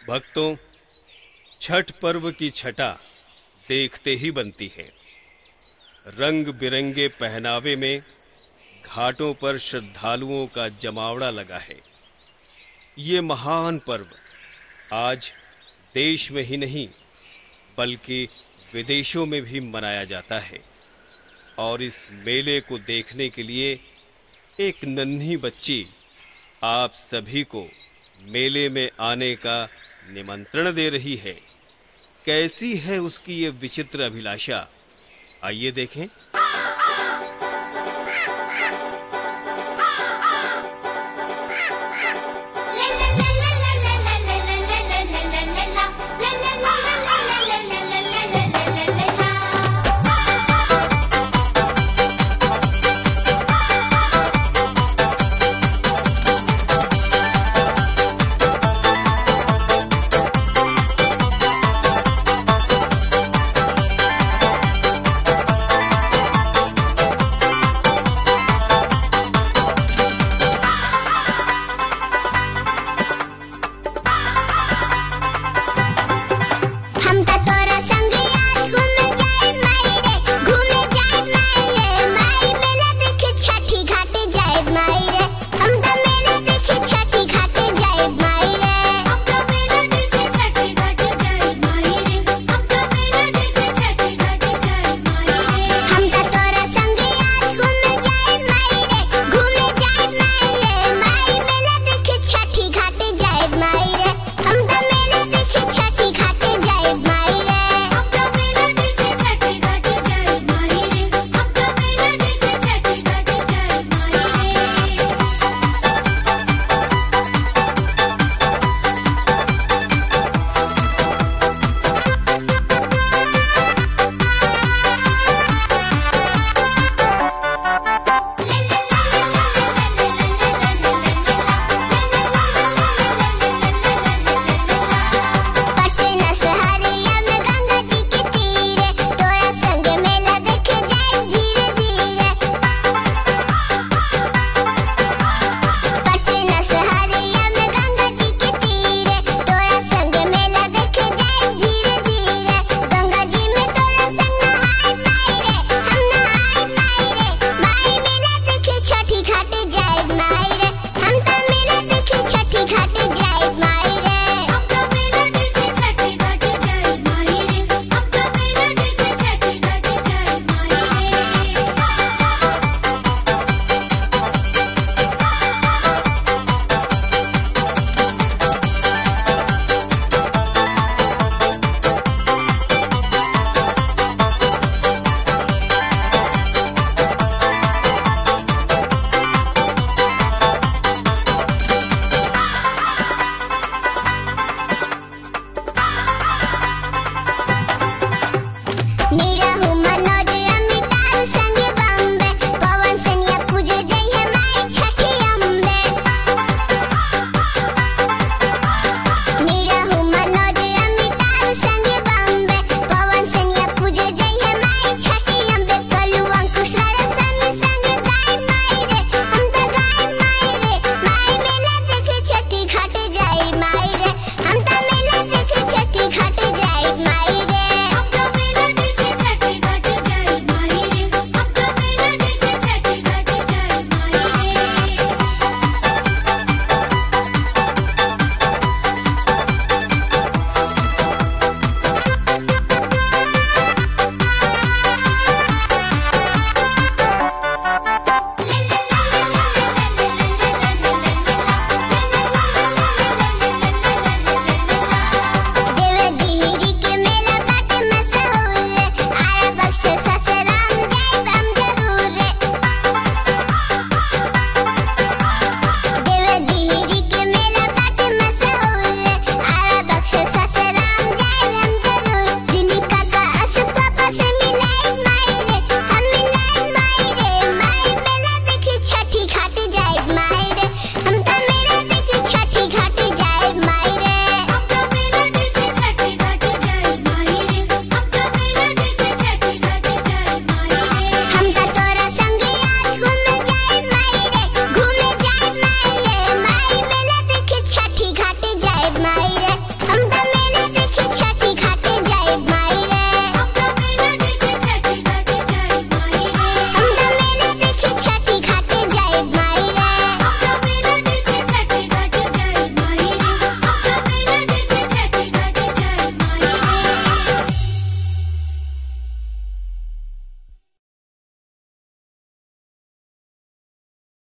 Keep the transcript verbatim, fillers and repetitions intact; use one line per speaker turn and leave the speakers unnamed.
भक्तों, छठ पर्व की छटा देखते ही बनती है। रंग बिरंगे पहनावे में घाटों पर श्रद्धालुओं का जमावड़ा लगा है। ये महान पर्व आज देश में ही नहीं बल्कि विदेशों में भी मनाया जाता है और इस मेले को देखने के लिए एक नन्ही बच्ची आप सभी को मेले में आने का निमंत्रण दे रही है। कैसी है उसकी ये विचित्र अभिलाषा, आइए देखें।